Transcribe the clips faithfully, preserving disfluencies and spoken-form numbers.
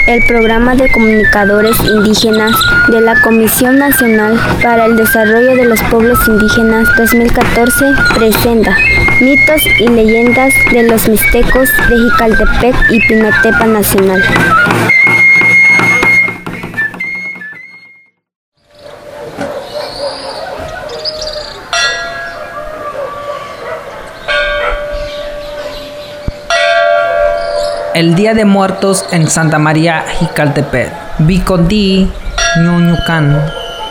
El Programa de Comunicadores Indígenas de la Comisión Nacional para el Desarrollo de los Pueblos Indígenas dos mil catorce presenta Mitos y Leyendas de los Mixtecos de Jicaltepec y Pinatepa Nacional. El Día de Muertos en Santa María, Jicaltepec. Bicodí, Ñuñucán.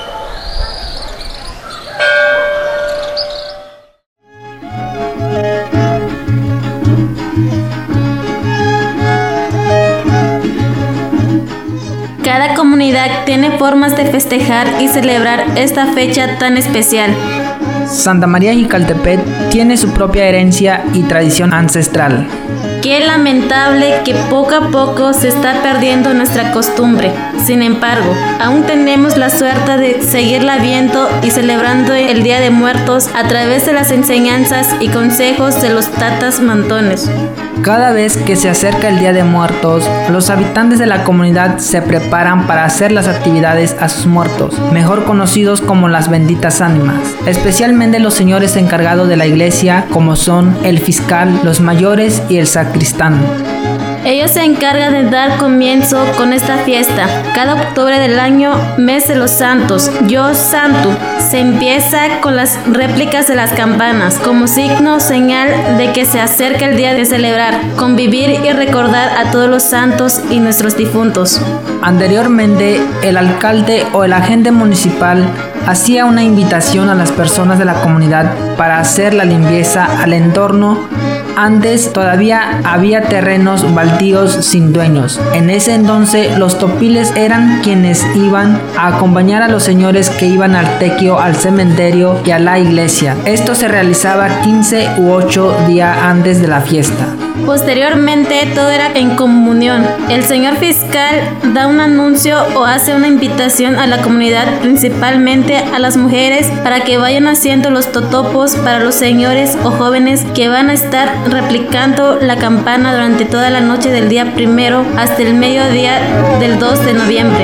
Cada comunidad tiene formas de festejar y celebrar esta fecha tan especial. Santa María Jicaltepec tiene su propia herencia y tradición ancestral. Qué lamentable que poco a poco se está perdiendo nuestra costumbre. Sin embargo, aún tenemos la suerte de seguirla viendo y celebrando el Día de Muertos a través de las enseñanzas y consejos de los tatas mantones. Cada vez que se acerca el Día de Muertos, los habitantes de la comunidad se preparan para hacer las actividades a sus muertos, mejor conocidos como las benditas ánimas, especialmente los señores encargados de la iglesia, como son el fiscal, los mayores y el sacristán. Ellos se encargan de dar comienzo con esta fiesta. Cada octubre del año, mes de los santos, Yo Santo, se empieza con las réplicas de las campanas, como signo señal de que se acerca el día de celebrar, convivir y recordar a todos los santos y nuestros difuntos. Anteriormente, el alcalde o el agente municipal hacía una invitación a las personas de la comunidad para hacer la limpieza al entorno. Antes todavía había terrenos baldíos sin dueños. En ese entonces los topiles eran quienes iban a acompañar a los señores que iban al tequio, al cementerio y a la iglesia. Esto se realizaba quince u ocho días antes de la fiesta. Posteriormente todo era en comunión. El señor fiscal da un anuncio o hace una invitación a la comunidad, principalmente a las mujeres, para que vayan haciendo los totopos para los señores o jóvenes que van a estar replicando la campana durante toda la noche del día primero hasta el mediodía del dos de noviembre.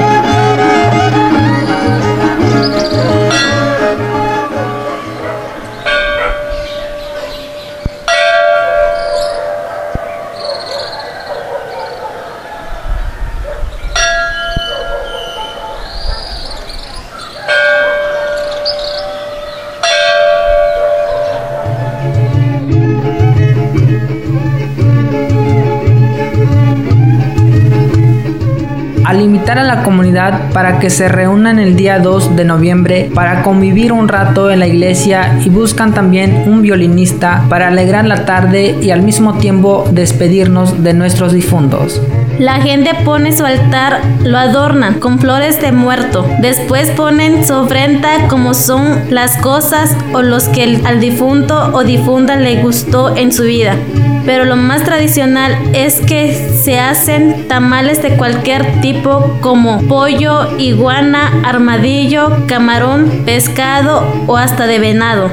Al invitar a la comunidad para que se reúnan el día dos de noviembre para convivir un rato en la iglesia, y buscan también un violinista para alegrar la tarde y al mismo tiempo despedirnos de nuestros difuntos. La gente pone su altar, lo adornan con flores de muerto. Después ponen su ofrenda, como son las cosas o los que al difunto o difunta le gustó en su vida. Pero lo más tradicional es que se hacen tamales de cualquier tipo, como pollo, iguana, armadillo, camarón, pescado o hasta de venado.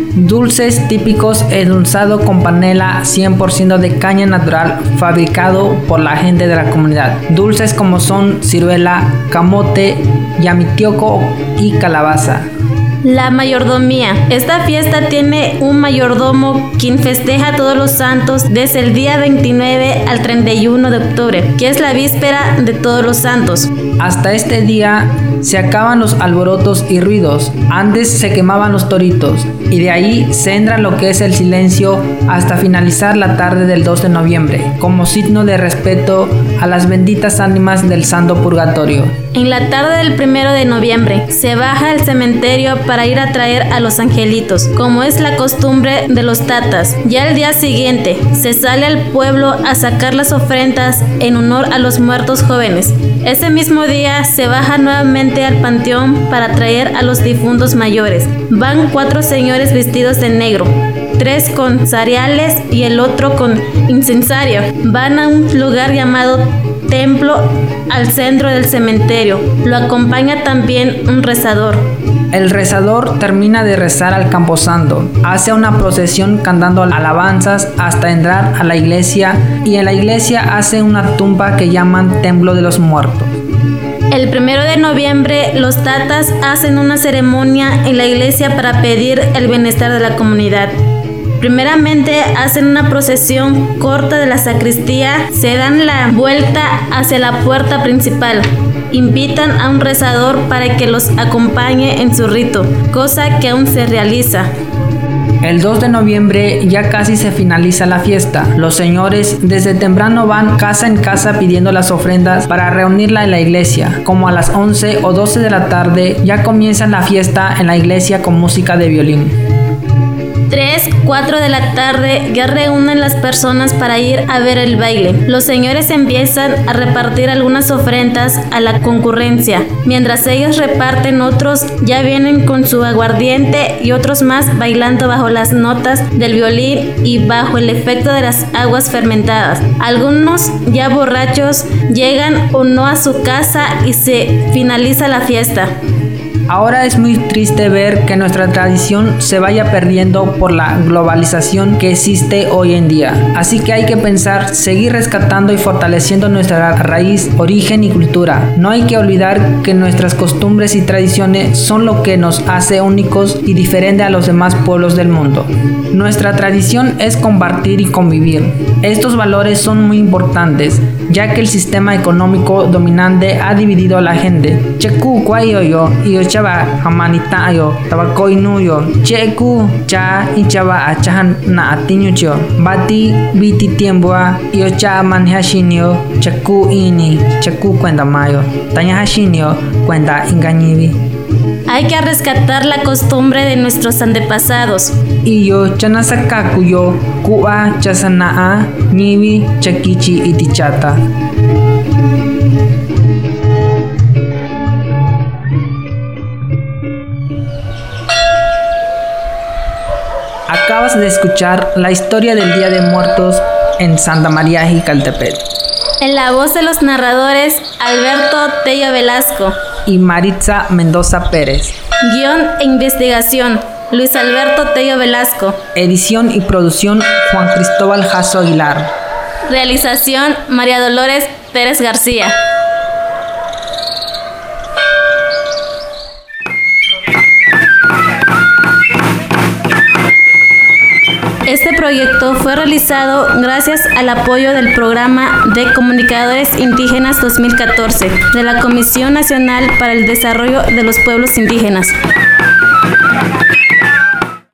Dulces típicos endulzado con panela cien por ciento de caña natural, fabricado por la gente de la comunidad. Dulces como son ciruela, camote, yamitioco y calabaza. La mayordomía. Esta fiesta tiene un mayordomo quien festeja a todos los santos desde el día veintinueve al treinta y uno de octubre, que es la víspera de todos los santos. Hasta este día se acaban los alborotos y ruidos. Antes se quemaban los toritos y de ahí se entra lo que es el silencio hasta finalizar la tarde del dos de noviembre, como signo de respeto a las benditas ánimas del Santo Purgatorio. En la tarde del primero de noviembre se baja al cementerio para ir a traer a los angelitos, como es la costumbre de los tatas. Ya el día siguiente se sale al pueblo a sacar las ofrendas en honor a los muertos jóvenes. Ese mismo día se baja nuevamente al panteón para traer a los difuntos mayores. Van cuatro señores vestidos de negro, tres con cereales y el otro con incensario. Van a un lugar llamado templo al centro del cementerio. Lo acompaña también un rezador. El rezador termina de rezar al camposanto, hace una procesión cantando alabanzas hasta entrar a la iglesia y en la iglesia hace una tumba que llaman Templo de los Muertos. El primero de noviembre, los tatas hacen una ceremonia en la iglesia para pedir el bienestar de la comunidad. Primeramente hacen una procesión corta de la sacristía, se dan la vuelta hacia la puerta principal, invitan a un rezador para que los acompañe en su rito, cosa que aún se realiza. El dos de noviembre ya casi se finaliza la fiesta. Los señores desde temprano van casa en casa pidiendo las ofrendas para reunirla en la iglesia. Como a las once o doce de la tarde ya comienza la fiesta en la iglesia con música de violín. tres, cuatro de la tarde ya reúnen las personas para ir a ver el baile. Los señores empiezan a repartir algunas ofrendas a la concurrencia. Mientras ellos reparten, otros ya vienen con su aguardiente y otros más bailando bajo las notas del violín y bajo el efecto de las aguas fermentadas. Algunos ya borrachos llegan o no a su casa y se finaliza la fiesta. Ahora es muy triste ver que nuestra tradición se vaya perdiendo por la globalización que existe hoy en día. Así que hay que pensar, seguir rescatando y fortaleciendo nuestra raíz, origen y cultura. No hay que olvidar que nuestras costumbres y tradiciones son lo que nos hace únicos y diferentes a los demás pueblos del mundo. Nuestra tradición es compartir y convivir. Estos valores son muy importantes, ya que el sistema económico dominante ha dividido a la gente. Cheku kwayo yo y chava amanita yo tabako inu yo cheku cha inchava achahan na atinyucho bati biti tiemboa yo cha manhashinio cheku ini cheku cuenta mayo taña hashinio cuenta ingañivi. Hay que rescatar la costumbre de nuestros antepasados. Y yo chanasakaku yo ku'a chasanaa ñivi chakichi itichata. Acabas de escuchar la historia del Día de Muertos en Santa María Jicaltepec. En la voz de los narradores, Alberto Tello Velasco y Maritza Mendoza Pérez. Guión e investigación, Luis Alberto Tello Velasco. Edición y producción, Juan Cristóbal Jasso Aguilar. Realización, María Dolores Pérez García. Este proyecto fue realizado gracias al apoyo del Programa de Comunicadores Indígenas dos mil catorce de la Comisión Nacional para el Desarrollo de los Pueblos Indígenas.